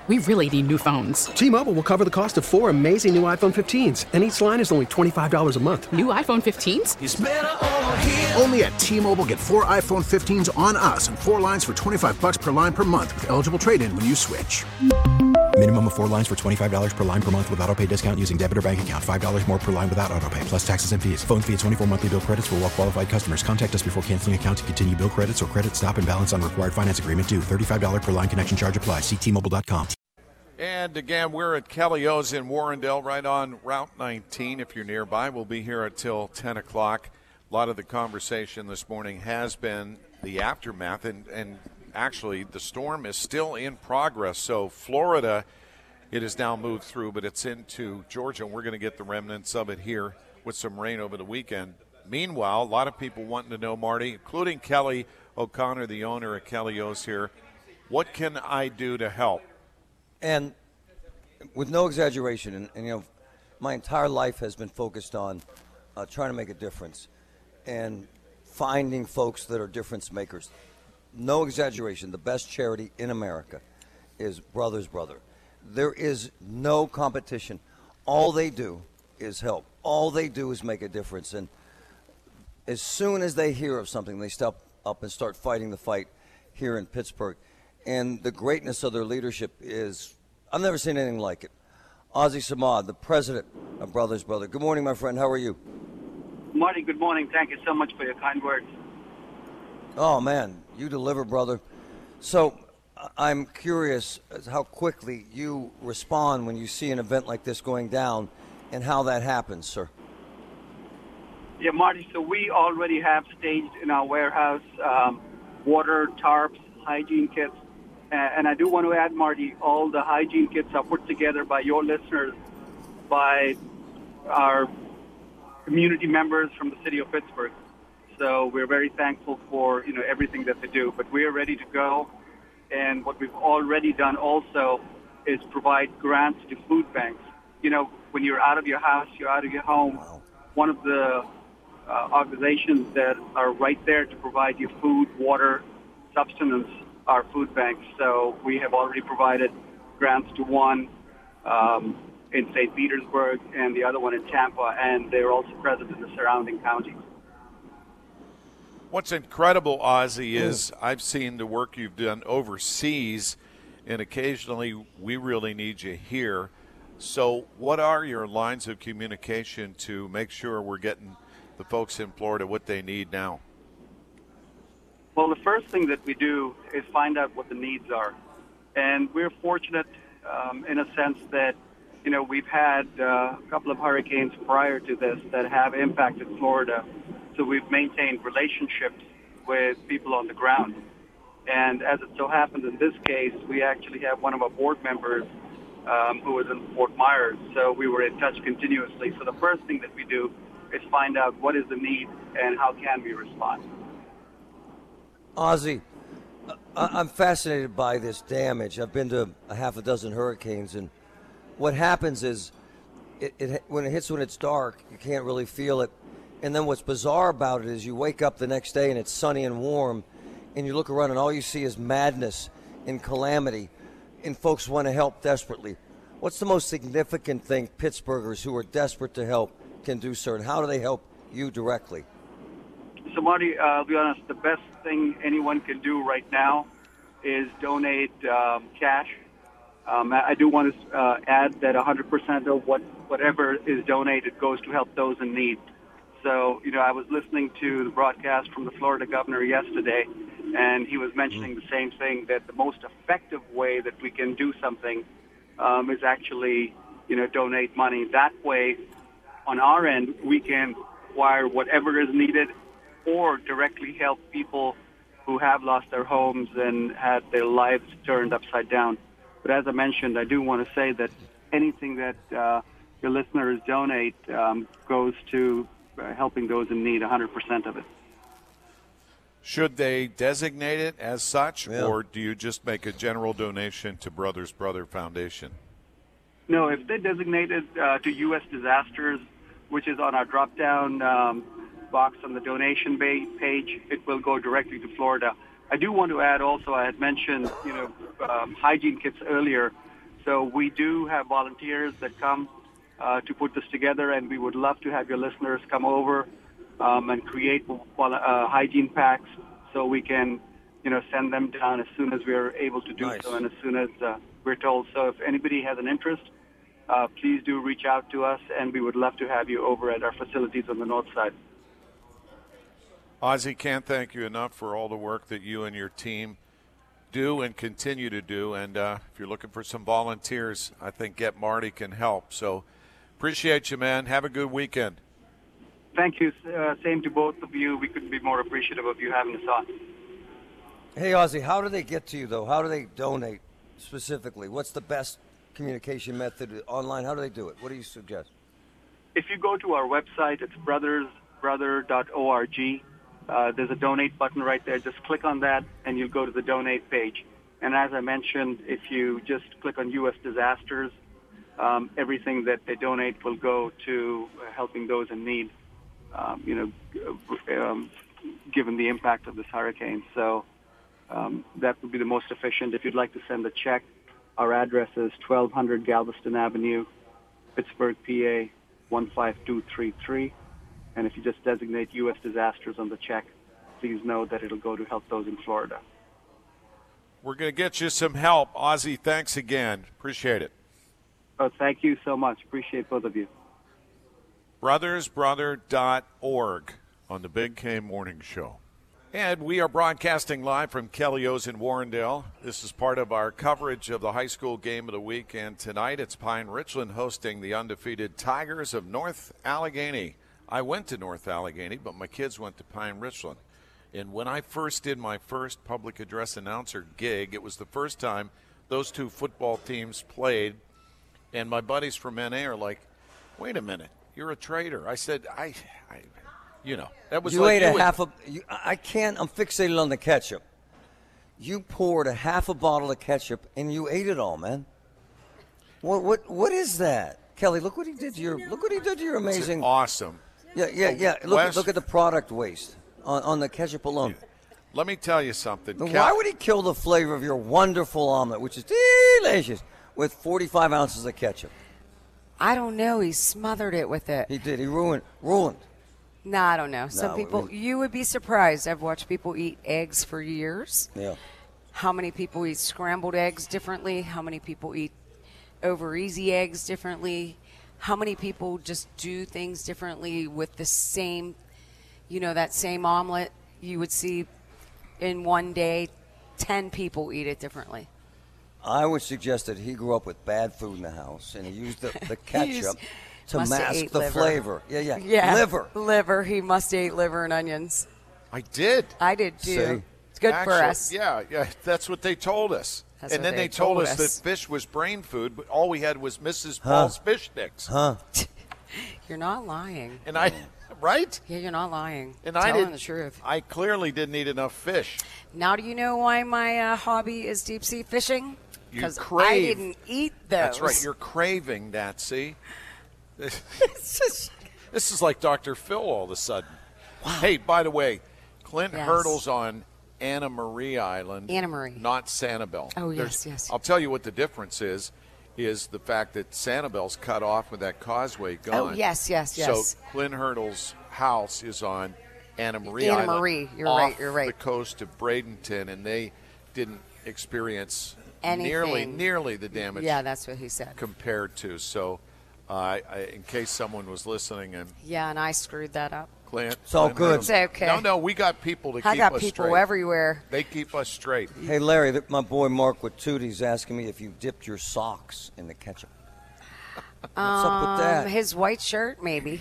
We really need new phones. T-Mobile will cover the cost of 4 amazing new iPhone 15s, and each line is only $25 a month. New iPhone 15s? It's better over here. Only at T-Mobile, get 4 iPhone 15s on us and 4 lines for $25 per line per month with eligible trade-in when you switch. Minimum of 4 lines for $25 per line per month with autopay discount using debit or bank account. $5 more per line without autopay, plus taxes and fees. Phone fee at 24 monthly bill credits for well-qualified customers. Contact us before canceling account to continue bill credits or credit stop and balance on required finance agreement due. $35 per line connection charge applies. See T-Mobile.com. And again, we're at Kelly O's in Warrendale, right on Route 19. If you're nearby, we'll be here until 10 o'clock. A lot of the conversation this morning has been the aftermath, and actually the storm is still in progress. So Florida, it has now moved through, but it's into Georgia, and we're going to get the remnants of it here with some rain over the weekend. Meanwhile, a lot of people wanting to know, Marty, including Kelly O'Connor, the owner of Kelly O's here, what can I do to help? And with no exaggeration, and you know, my entire life has been focused on trying to make a difference and finding folks that are difference makers. No exaggeration, the best charity in America is Brothers Brother. There is no competition. All they do is help. All they do is make a difference. And as soon as they hear of something, they step up and start fighting the fight here in Pittsburgh. And the greatness of their leadership is, I've never seen anything like it. Ozzie Samad, the president of Brothers Brother. Good morning, my friend. How are you? Marty, good morning. Thank you so much for your kind words. Oh, man, you deliver, brother. So I'm curious as how quickly you respond when you see an event like this going down and how that happens, sir. Yeah, Marty, so we already have staged in our warehouse water, tarps, hygiene kits. And I do want to add, Marty, all the hygiene kits are put together by your listeners, by our community members from the city of Pittsburgh. So we're very thankful for, everything that they do. But we are ready to go. And what we've already done also is provide grants to food banks. When you're out of your house, you're out of your home, one of the organizations that are right there to provide you food, water, substance are food banks. So we have already provided grants to one in St. Petersburg and the other one in Tampa, and they're also present in the surrounding counties. What's incredible, Ozzie, is I've seen the work you've done overseas, and occasionally we really need you here. So what are your lines of communication to make sure we're getting the folks in Florida what they need now? Well, the first thing that we do is find out what the needs are. And we're fortunate in a sense that, we've had a couple of hurricanes prior to this that have impacted Florida. So we've maintained relationships with people on the ground. And as it so happened in this case, we actually have one of our board members who was in Fort Myers. So we were in touch continuously. So the first thing that we do is find out what is the need and how can we respond. Ozzie, I'm fascinated by this damage. I've been to a half a dozen hurricanes, and what happens is when it hits when it's dark, you can't really feel it. And then what's bizarre about it is you wake up the next day and it's sunny and warm, and you look around and all you see is madness and calamity, and folks want to help desperately. What's the most significant thing Pittsburghers who are desperate to help can do, sir, and how do they help you directly? So, Marty, I'll be honest, the best thing anyone can do right now is donate cash. I do want to add that 100% of whatever is donated goes to help those in need. So, I was listening to the broadcast from the Florida governor yesterday, and he was mentioning the same thing, that the most effective way that we can do something is actually, donate money. That way, on our end, we can acquire whatever is needed or directly help people who have lost their homes and had their lives turned upside down. But as I mentioned, I do want to say that anything that your listeners donate goes to helping those in need, 100% of it. Should they designate it as such, or do you just make a general donation to Brothers Brother Foundation? No, if they designate it to U.S. Disasters, which is on our drop-down box on the donation page, it will go directly to Florida. I do want to add also, I had mentioned, hygiene kits earlier. So we do have volunteers that come to put this together, and we would love to have your listeners come over and create hygiene packs so we can, send them down as soon as we are able to do so and as soon as we're told. So if anybody has an interest, please do reach out to us, and we would love to have you over at our facilities on the north side. Ozzie, can't thank you enough for all the work that you and your team do and continue to do. And if you're looking for some volunteers, I think Get Marty can help. So appreciate you, man. Have a good weekend. Thank you. Same to both of you. We couldn't be more appreciative of you having us on. Hey, Ozzie, how do they get to you, though? How do they donate specifically? What's the best communication method online? How do they do it? What do you suggest? If you go to our website, it's brothersbrother.org. There's a donate button right there. Just click on that, and you'll go to the donate page. And as I mentioned, if you just click on U.S. disasters, everything that they donate will go to helping those in need, given the impact of this hurricane. So that would be the most efficient. If you'd like to send a check, our address is 1200 Galveston Avenue, Pittsburgh, PA, 15233. And if you just designate U.S. disasters on the check, please know that it'll go to help those in Florida. We're going to get you some help. Ozzie, thanks again. Appreciate it. Oh, thank you so much. Appreciate both of you. Brothersbrother.org on the Big K Morning Show. And we are broadcasting live from Kelly O's in Warrendale. This is part of our coverage of the high school game of the week. And tonight it's Pine Richland hosting the undefeated Tigers of North Allegheny. I went to North Allegheny, but my kids went to Pine Richland. And when I first did my first public address announcer gig, it was the first time those two football teams played. And my buddies from NA are like, wait a minute, you're a traitor. I said, that was you like ate I can't, I'm fixated on the ketchup. You poured a half a bottle of ketchup and you ate it all, man. What is that? Kelly, look what he did to your amazing. It's awesome. Yeah. Look at the product waste on the ketchup alone. Let me tell you something. Why would he kill the flavor of your wonderful omelet, which is delicious, with 45 ounces of ketchup? I don't know. He smothered it with it. He did. He ruined. No, I don't know. Some people, you would be surprised. I've watched people eat eggs for years. Yeah. How many people eat scrambled eggs differently? How many people eat over easy eggs differently? How many people just do things differently with the same, that same omelet you would see in one day, 10 people eat it differently. I would suggest that he grew up with bad food in the house, and he used the ketchup to mask the flavor. Yeah. Liver. He must eat liver and onions. I did. I did, too. See? It's good for us. Yeah. That's what they told us. And then they told us that fish was brain food, but all we had was Mrs. Paul's fish sticks. You're not lying. And right? Yeah, you're not lying. And telling the truth. I clearly didn't eat enough fish. Now do you know why my hobby is deep sea fishing? Because I didn't eat those. That's right. You're craving that, see? This is like Dr. Phil all of a sudden. Wow. Hey, by the way, Clint Hurdle's on Anna Marie Island. Anna Marie. Not Sanibel. Oh, yes. I'll tell you what the difference is the fact that Sanibel's cut off with that causeway gone. Oh, yes. So Clint Hurdle's house is on Anna Marie Anna Island. Marie, you're off right. The coast of Bradenton, and they didn't experience anything. nearly the damage. Yeah, that's what he said. Compared to. So in case someone was listening. And I screwed that up. Clint. It's all good. It's okay. No, we got people to keep us straight. I got people everywhere. They keep us straight. Hey, Larry, my boy Mark with Tootie's asking me if you dipped your socks in the ketchup. What's up with that? His white shirt, maybe.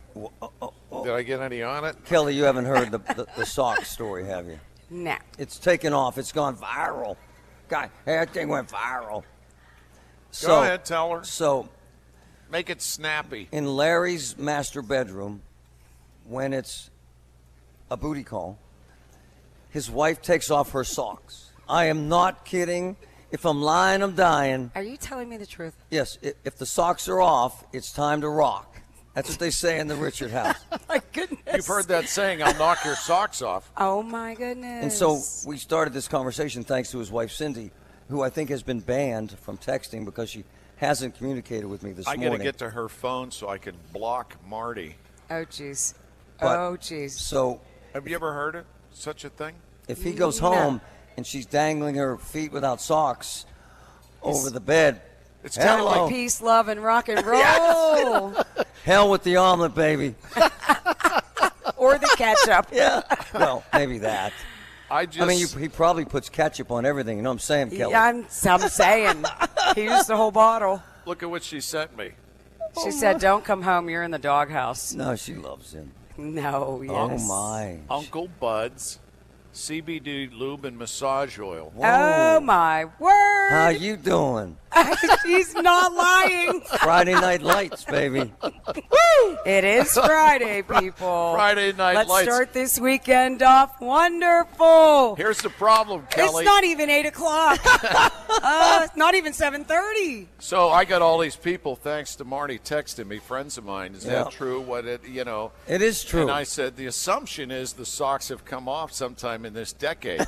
Did I get any on it? Kelly, you haven't heard the sock story, have you? No. It's taken off. It's gone viral. God, that thing went viral. Go ahead, tell her. So, make it snappy. In Larry's master bedroom, when it's a booty call, his wife takes off her socks. I am not kidding. If I'm lying, I'm dying. Are you telling me the truth? Yes. If the socks are off, it's time to rock. That's what they say in the Richard house. My goodness. You've heard that saying, I'll knock your socks off. Oh, my goodness. And so we started this conversation thanks to his wife, Cindy, who I think has been banned from texting because she hasn't communicated with me this morning. I got to get to her phone so I can block Marty. Oh, jeez. But- Oh, jeez. So Have you ever heard of such a thing? if he goes No. home and she's dangling her feet without socks over the bed, It's hello, Peace, love, and rock and roll. hell with the omelet, baby. Or the ketchup. Yeah. Well, maybe that. I just. I mean, he probably puts ketchup on everything. You know what I'm saying, Kelly? Yeah, I'm saying. He used the whole bottle. Look at what she sent me. She said, don't come home. You're in the doghouse. No, she loves him. No, yes. Oh, my. Uncle Bud's CBD lube and massage oil. Oh, my word. How you doing? She's not lying. Friday Night Lights, baby. It is Friday, people. Friday Night Let's Lights. start this weekend off wonderful. Here's the problem, Kelly. It's not even 8 o'clock. It's not even 7:30. So I got all these people, thanks to Marty, texting me, friends of mine. Is Yeah. that true? It is true. And I said, the assumption is the socks have come off sometime in this decade.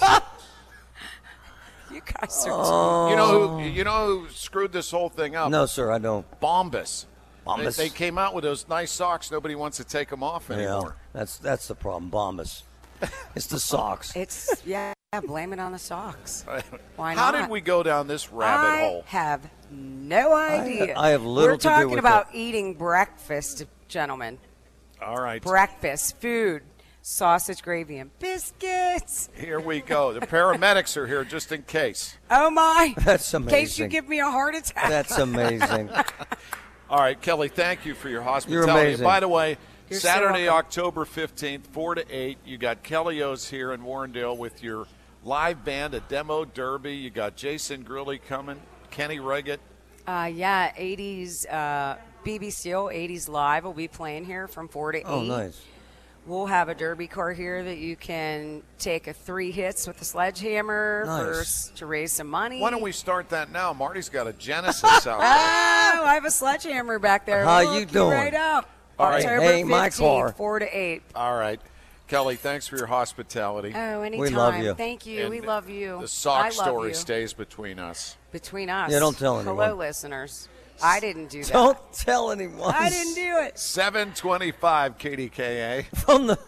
You guys are You know who screwed this whole thing up? No, sir, I don't. Bombas. Bombas. They came out with those nice socks. Nobody wants to take them off anymore. Yeah, that's the problem. Bombas. It's the socks. It's blame it on the socks. Why How not? did we go down this rabbit hole? I have no idea. I have little We're to do talking with about it. eating breakfast, gentlemen. All right. Breakfast, food, sausage, gravy, and biscuits. Here we go. The paramedics are here just in case. Oh, my. That's In case you amazing. give me a heart attack. That's amazing. All right, Kelly, thank you for your hospitality. You're amazing. And by the way, You're so Saturday, welcome. October 15th, 4 to 8, you got Kelly O's here in Warrendale with your live band, a demo derby. You got Jason Grilly coming, Kenny Reggett. 80s BB Seal, 80s Live will be playing here from 4 to 8. Oh, nice. We'll have a derby car here that you can take 3 hits with a sledgehammer Nice. to raise some money. Why don't we start that now? Marty's got a Genesis out there. Oh, I have a sledgehammer back there. How Look, you doing? Right up. All right. October Hey, 15th, my car. 4 to 8. All right. Kelly, thanks for your hospitality. Oh, anytime. love you. Thank you. And we love you. The sock I love story you. stays between us. Between us. Yeah, don't tell Hello, anyone. listeners. I didn't do that. Don't tell anyone. I didn't do it. 725 KDKA. From the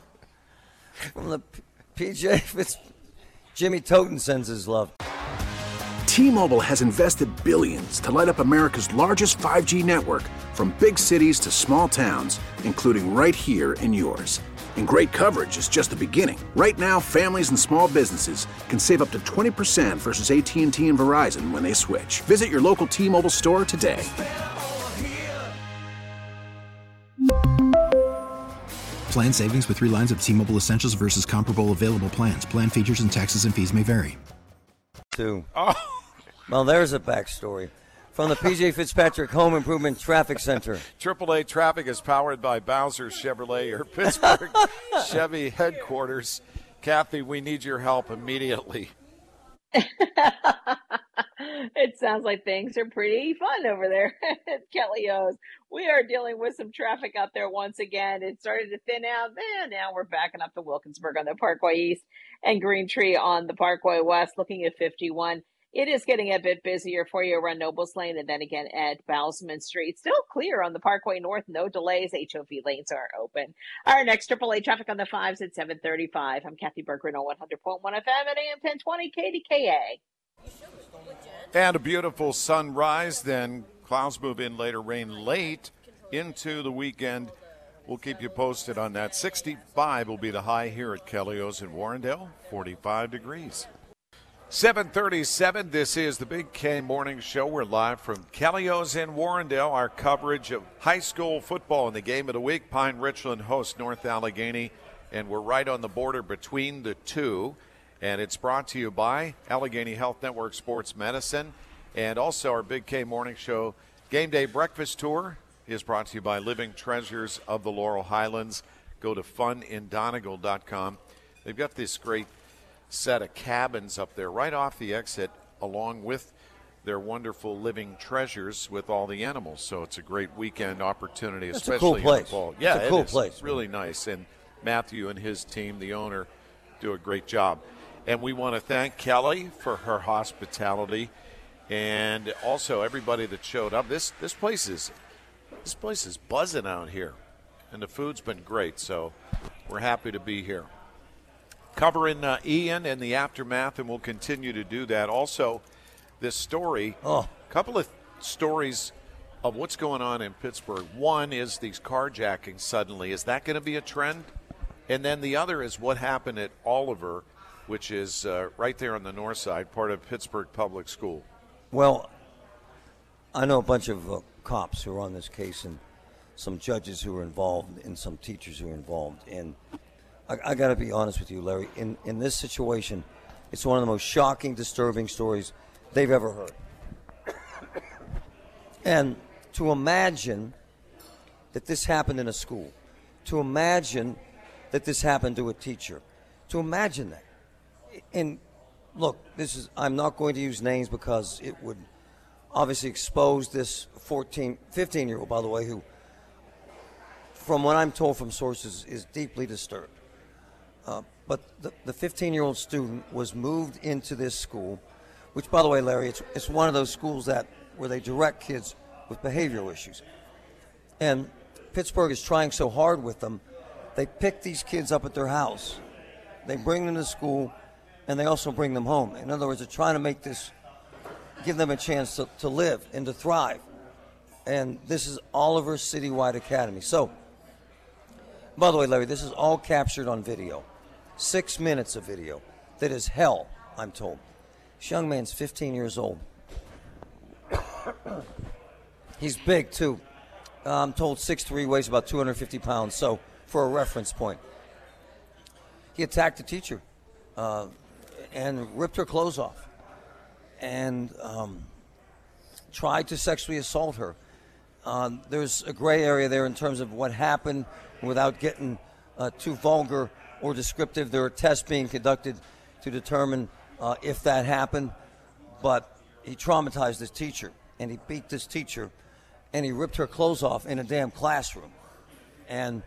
PJ Fitz, Jimmy Toten sends his love. T-Mobile has invested billions to light up America's largest 5G network, from big cities to small towns, including right here in yours. And great coverage is just the beginning. Right now, families and small businesses can save up to 20% versus AT&T and Verizon when they switch. Visit your local T-Mobile store today. Plan savings with 3 lines of T-Mobile Essentials versus comparable available plans. Plan features and taxes and fees may vary. Too. Well, there's a backstory. From the PJ Fitzpatrick Home Improvement Traffic Center. AAA Traffic is powered by Bowser Chevrolet, your Pittsburgh Chevy headquarters. Kathy, we need your help immediately. It sounds like things are pretty fun over there at Kelly O's. We are dealing with some traffic out there once again. It started to thin out. Now we're backing up to Wilkinsburg on the Parkway East and Green Tree on the Parkway West, looking at 51. It is getting a bit busier for you around Nobles Lane and then again at Bousman Street. Still clear on the Parkway North. No delays. HOV lanes are open. Our next AAA traffic on the 5s at 7:35. I'm Kathy Berggren on 100.1 FM at AM 1020 KDKA. And a beautiful sunrise, then clouds move in later, rain late into the weekend. We'll keep you posted on that. 65 will be the high here at Kelly O's in Warrendale, 45 degrees. 7:37, this is the Big K Morning Show. We're live from Kelly O's in Warrendale. Our coverage of high school football in the game of the week. Pine Richland hosts North Allegheny, and we're right on the border between the two. And it's brought to you by Allegheny Health Network Sports Medicine. And also our Big K Morning Show Game Day Breakfast Tour is brought to you by Living Treasures of the Laurel Highlands. Go to funindonegal.com. They've got this great set of cabins up there right off the exit, along with their wonderful living treasures with all the animals. So it's a great weekend opportunity, It's especially a cool in place. the fall. Yeah, it's a cool it is. place. It's really nice. And Matthew and his team, the owner, do a great job. And we want to thank Kelly for her hospitality, and also everybody that showed up. This place is buzzing out here, and the food's been great. So we're happy to be here, covering Ian and the aftermath, and we'll continue to do that. Also, this story, a couple of stories of what's going on in Pittsburgh. One is these carjackings suddenly. Is that going to be a trend? And then the other is what happened at Oliver, which is right there on the north side, part of Pittsburgh Public School. Well, I know a bunch of cops who are on this case, and some judges who are involved, and some teachers who are involved. And I got to be honest with you, Larry. In this situation, it's one of the most shocking, disturbing stories they've ever heard. And to imagine that this happened in a school, to imagine that this happened to a teacher, to imagine that. And look, I'm not going to use names because it would obviously expose this 15-year-old, by the way, who, from what I'm told from sources, is deeply disturbed. But the 15-year-old student was moved into this school, which, by the way, Larry, it's one of those schools where they direct kids with behavioral issues. And Pittsburgh is trying so hard with them, they pick these kids up at their house. They bring them to school, and they also bring them home. In other words, they're trying to give them a chance to live and to thrive. And this is Oliver Citywide Academy. So, by the way, Larry, this is all captured on video. 6 minutes of video. That is hell, I'm told. This young man's 15 years old. He's big, too. I'm told 6'3", weighs about 250 pounds. So, for a reference point, he attacked a teacher and ripped her clothes off and tried to sexually assault her. There's a gray area there in terms of what happened without getting too vulgar or descriptive. There are tests being conducted to determine if that happened. But he traumatized this teacher, and he beat this teacher, and he ripped her clothes off in a damn classroom. And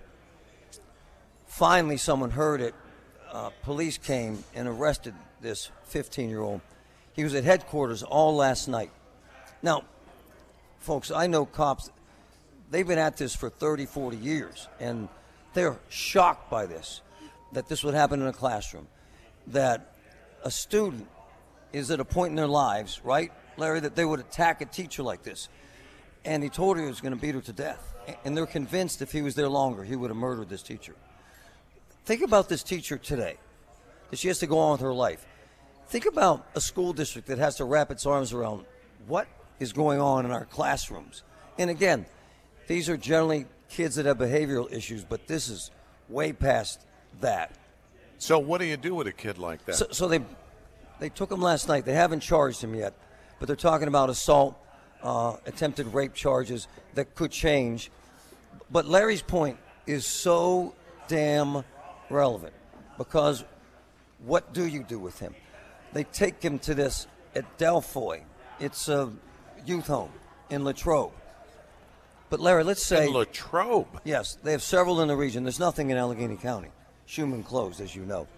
finally someone heard it. Police came and arrested this 15-year-old. He was at headquarters all last night. Now, folks, I know cops, they've been at this for 30, 40 years, and they're shocked by this, that this would happen in a classroom, that a student is at a point in their lives, right, Larry, that they would attack a teacher like this. And he told her he was going to beat her to death. And they're convinced if he was there longer, he would have murdered this teacher. Think about this teacher today, that she has to go on with her life. Think about a school district that has to wrap its arms around what is going on in our classrooms. And again, these are generally kids that have behavioral issues, but this is way past that. So what do you do with a kid like that? So they took him last night. They haven't charged him yet, but they're talking about assault, attempted rape charges that could change. But Larry's point is so damn relevant, because what do you do with him? They take him to this at Delfoy. It's a youth home in Latrobe. But Larry, let's say... In Latrobe? Yes, they have several in the region. There's nothing in Allegheny County. Schumann closed, as you know.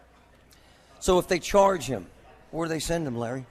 So if they charge him, where do they send him, Larry?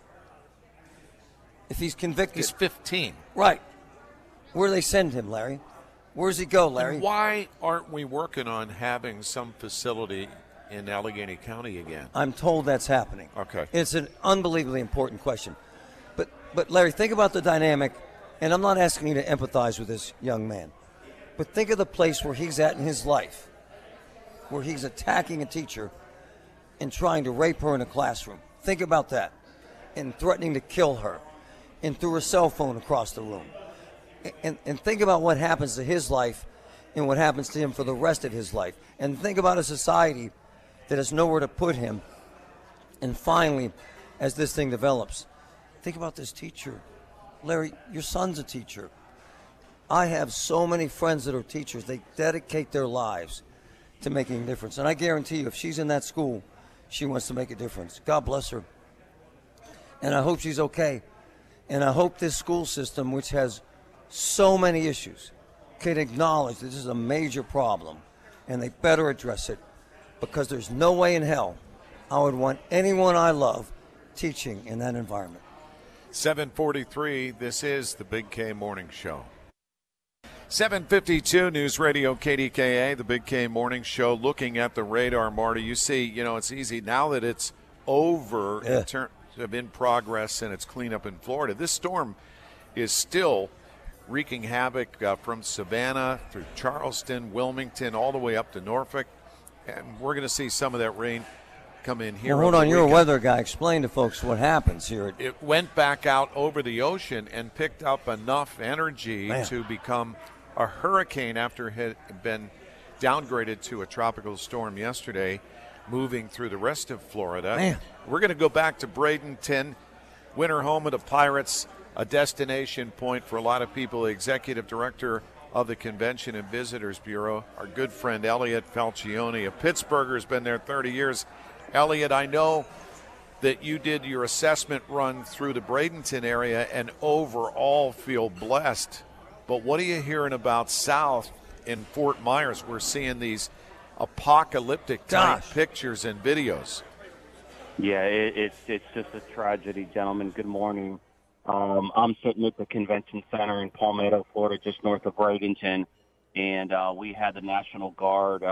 If he's convicted... He's 15. Right. Where do they send him, Larry? Where does he go, Larry? And why aren't we working on having some facility in Allegheny County again? I'm told that's happening. Okay. It's an unbelievably important question. But Larry, think about the dynamic, and I'm not asking you to empathize with this young man, but think of the place where he's at in his life, where he's attacking a teacher and trying to rape her in a classroom. Think about that. And threatening to kill her, and threw her cell phone across the room. And think about what happens to his life and what happens to him for the rest of his life. And think about a society that has nowhere to put him. And finally, as this thing develops, think about this teacher. Larry, your son's a teacher. I have so many friends that are teachers. They dedicate their lives to making a difference. And I guarantee you, if she's in that school, she wants to make a difference. God bless her. And I hope she's okay. And I hope this school system, which has so many issues, can acknowledge that this is a major problem, and they better address it, because there's no way in hell I would want anyone I love teaching in that environment. 7:43, this is the Big K Morning Show. 7:52, News Radio KDKA, the Big K Morning Show. Looking at the radar, Marty, you see, it's easy now that it's over in terms of in progress and it's cleanup in Florida. This storm is still wreaking havoc from Savannah through Charleston, Wilmington, all the way up to Norfolk. And we're going to see some of that rain come in here. Well, hold on, you're a weather guy. Explain to folks what happens here. It went back out over the ocean and picked up enough energy to become a hurricane after it had been downgraded to a tropical storm yesterday, moving through the rest of Florida. We're going to go back to Bradenton, winter home of the Pirates, a destination point for a lot of people. The executive director of the Convention and Visitors Bureau, our good friend Elliot Falcione, a Pittsburgher, has been there 30 years. Elliot, I know that you did your assessment run through the Bradenton area and overall feel blessed. But what are you hearing about south in Fort Myers? We're seeing these apocalyptic type pictures and videos. Yeah, it's just a tragedy, gentlemen. Good morning. I'm sitting at the Convention Center in Palmetto, Florida, just north of Bradenton, and we had the National Guard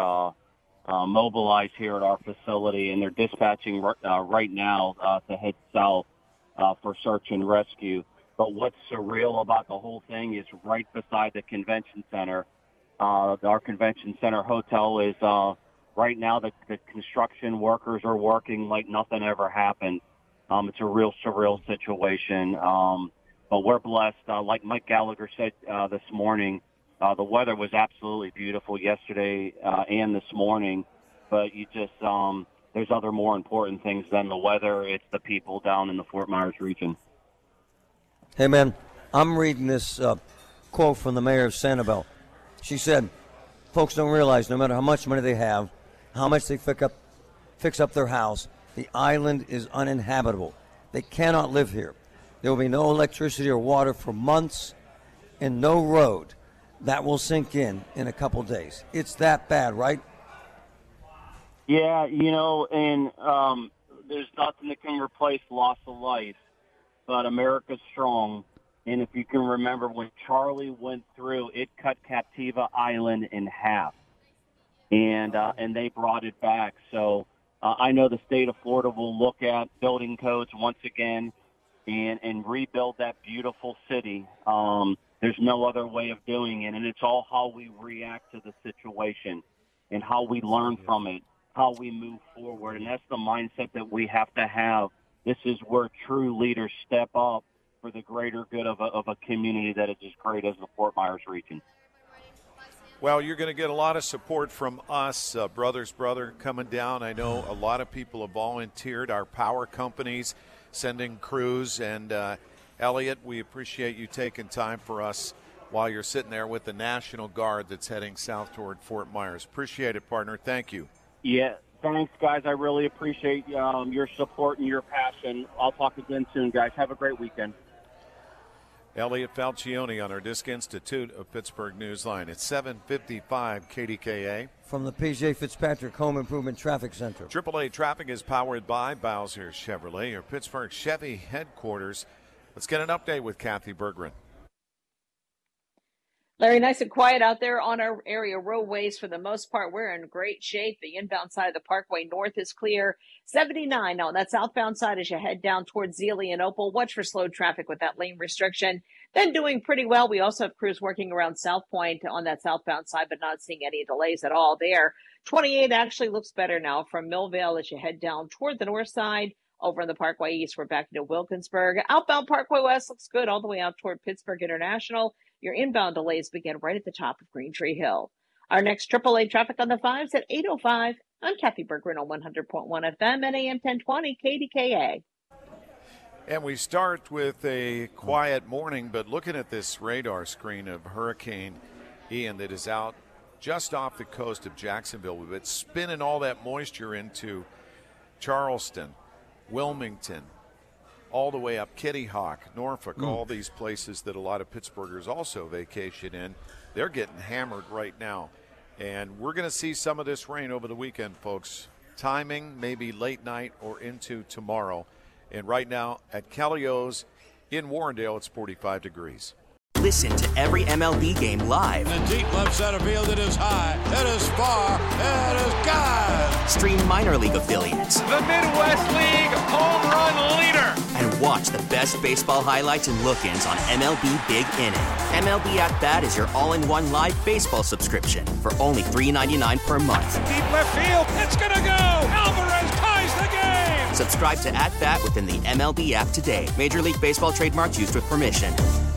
mobilized here at our facility, and they're dispatching right now to head south for search and rescue. But what's surreal about the whole thing is right beside the Convention Center, our Convention Center hotel is right now the construction workers are working like nothing ever happened. It's a real surreal situation. But we're blessed. Like Mike Gallagher said this morning, the weather was absolutely beautiful yesterday and this morning. But you just there's other more important things than the weather. It's the people down in the Fort Myers region. Hey, man, I'm reading this quote from the mayor of Sanibel. She said, folks don't realize no matter how much money they have, how much they fix up their house, the island is uninhabitable. They cannot live here. There will be no electricity or water for months and no road. That will sink in a couple days. It's that bad, right? Yeah, and there's nothing that can replace loss of life. But America's strong, and if you can remember when Charlie went through, it cut Captiva Island in half, and they brought it back. So I know the state of Florida will look at building codes once again and rebuild that beautiful city. There's no other way of doing it, and it's all how we react to the situation and how we learn from it, how we move forward, and that's the mindset that we have to have. This is where true leaders step up for the greater good of a community that is as great as the Fort Myers region. Well, you're going to get a lot of support from us, Brothers Brother, coming down. I know a lot of people have volunteered, our power companies sending crews. And, Elliot, we appreciate you taking time for us while you're sitting there with the National Guard that's heading south toward Fort Myers. Appreciate it, partner. Thank you. Yeah. Thanks, guys. I really appreciate your support and your passion. I'll talk again soon, guys. Have a great weekend. Elliot Falcione on our Disc Institute of Pittsburgh Newsline. It's 7:55 KDKA. From the P.J. Fitzpatrick Home Improvement Traffic Center. AAA Traffic is powered by Bowser Chevrolet, your Pittsburgh Chevy headquarters. Let's get an update with Kathy Berggren. Larry, nice and quiet out there on our area roadways. For the most part, we're in great shape. The inbound side of the Parkway North is clear. 79 on that southbound side as you head down towards Zealy and Opal. Watch for slow traffic with that lane restriction. Then doing pretty well. We also have crews working around South Point on that southbound side, but not seeing any delays at all there. 28 actually looks better now from Millvale as you head down toward the north side. Over in the Parkway East, we're back into Wilkinsburg. Outbound Parkway West looks good all the way out toward Pittsburgh International. Your inbound delays begin right at the top of Green Tree Hill. Our next AAA traffic on the 5s at 8:05. I'm Kathy Berggren on 100.1 FM and AM 1020 KDKA. And we start with a quiet morning, but looking at this radar screen of Hurricane Ian that is out just off the coast of Jacksonville. It's spinning all that moisture into Charleston, Wilmington, all the way up Kitty Hawk, Norfolk, all these places that a lot of Pittsburghers also vacation in. They're getting hammered right now. And we're going to see some of this rain over the weekend, folks. timing, maybe late night or into tomorrow. And right now at Kelly-O's in Warrendale, it's 45 degrees. Listen to every MLB game live. In the deep left center field, it is high, it is far, it is gone. Stream minor league affiliates. The Midwest League home run leader. And watch the best baseball highlights and look-ins on MLB Big Inning. MLB At Bat is your all-in-one live baseball subscription for only $3.99 per month. Deep left field, it's gonna go. Alvarez ties the game. Subscribe to At Bat within the MLB app today. Major League Baseball trademarks used with permission.